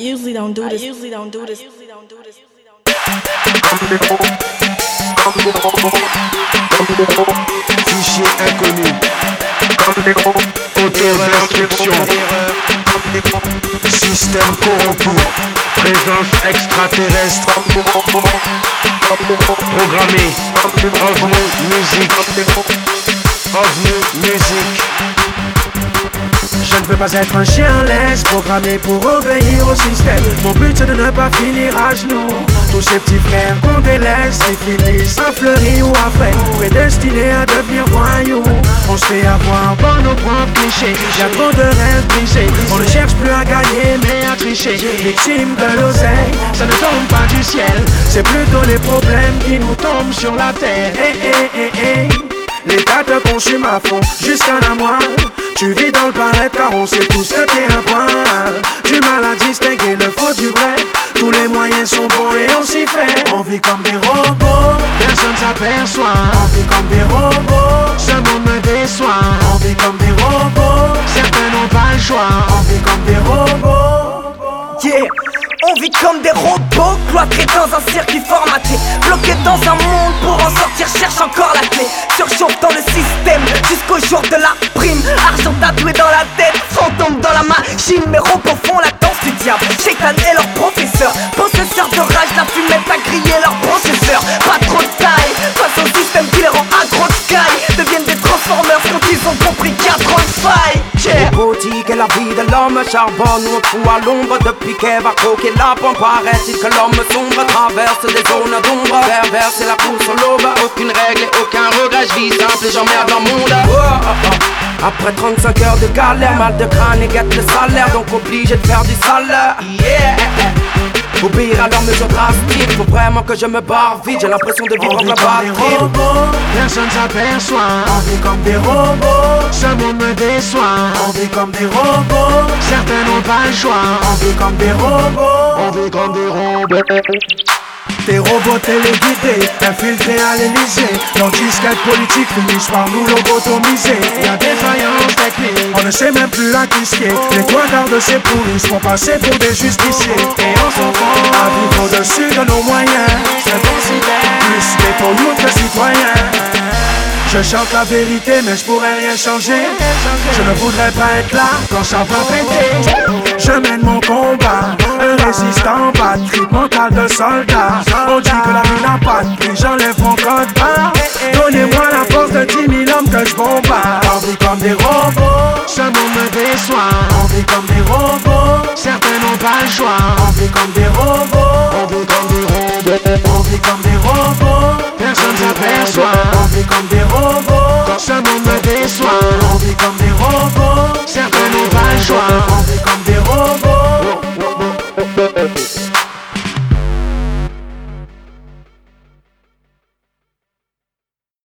usually don't do this. Fichier inconnu. Auteur d'instruction. Système corrompu. Présence extraterrestre. Programmé. OVNI musique. OVNI musique. Je ne veux pas être un chien laisse programmé pour obéir au système. Mon but c'est de ne pas finir à genoux. Tous ces petits frères qu'on délaisse, ils finissent à fleurir ou à freine, prédestinés à devenir voyous. On se fait avoir par nos propres clichés. Y'a trop de rêves brisés. On ne cherche plus à gagner mais à tricher. Victime de l'oseille, ça ne tombe pas du ciel. C'est plutôt les problèmes qui nous tombent sur la terre. L'État te consume à fond jusqu'à la moelle. Tu vis dans le paraître car on sait tous que t'es un point. Du mal à distinguer le faux du vrai. Tous les moyens sont bons et on s'y fait. On vit comme des robots, personne s'aperçoit. On vit comme des robots, ce monde me déçoit. On vit comme des robots, certains n'ont pas le choix. On vit comme des robots. Yeah. On vit comme des robots, cloîtrés dans un circuit formaté. Bloqués dans un monde, pour en sortir cherche encore la clé. Surchauffe dans le système, jusqu'au jour de la prime. Argent tatoué dans la tête, fantôme dans la machine. Mes robots font la danse du diable, Shaitan est leur professeur. Possesseur de rage, la fumette a grillé leur processeur. Pas trop de taille, face au système qui les rend agro de sky. Deviennent des transformers quand ils ont compris qu'il y a trop de failles. Robotique est la vie de l'homme, charbonne ou trou à l'ombre. Depuis qu'elle va croquer la pompe, paraît-il que l'homme sombre traverse des zones d'ombre. Perverse c'est la course au l'aube, aucune règle et aucun regret. Je vis simple et j'emmerde le monde. Après 35 heures de galère, mal de crâne et guette le salaire. Donc obligé de faire du salaire. Obéir à leurs mesures drastiques. Faut vraiment que je me barre vite. J'ai l'impression de vivre en la batterie. Personne s'aperçoit. On vit comme des robots, ce monde me déçoit. On vit comme des robots, certains n'ont pas le choix. On vit comme des robots, On vit comme des robots. des robots téléguidés, infiltrés à l'Elysée. Nos disquettes politiques finissent par nous lobotomiser. Y'a défaillance technique, on ne sait même plus à qui skier. Les trois quarts de ces pourris font passer pour des justiciers. Et on s'en fout à vivre au-dessus de nos moyens. Je considère plus des polluants que citoyens. Je chante la vérité mais je pourrais rien changer. Je ne voudrais pas être là quand ça va péter. Je mène mon combat, un résistant, patrie, mental de soldat. On dit que la vie n'a pas de prix, j'enlève mon code barre. Donnez-moi la force de 10 000 hommes que je bombarde. On vit comme des robots, ce monde me déçoit. On vit comme des robots, certains n'ont pas le choix. On vit comme des robots, On vit comme des robots. on vit comme des robots, personne s'aperçoit.